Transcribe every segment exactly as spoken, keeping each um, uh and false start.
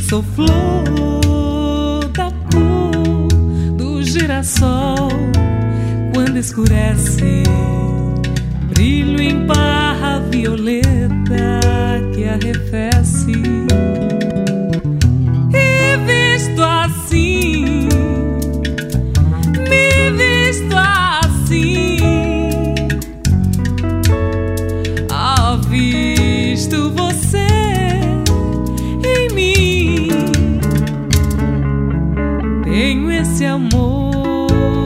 Sou flor da cor do girassol. Quando escurece, brilho em barra violeta que arrefece. E visto assim, me visto assim, avisto você em mim. Tenho esse amor,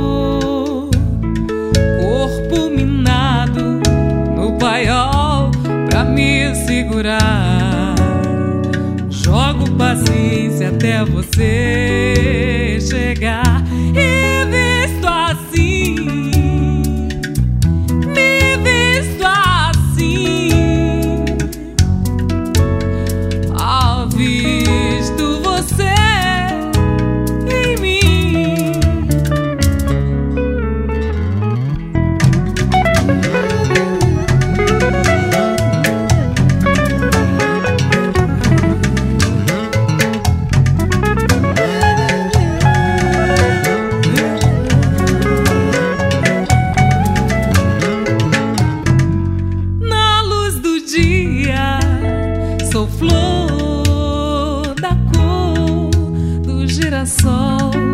corpo minado no paiol pra me segurar. Jogo paciência até você chegar. E visto assim, me visto assim, avisto você em mim. Sou flor da cor do girassol.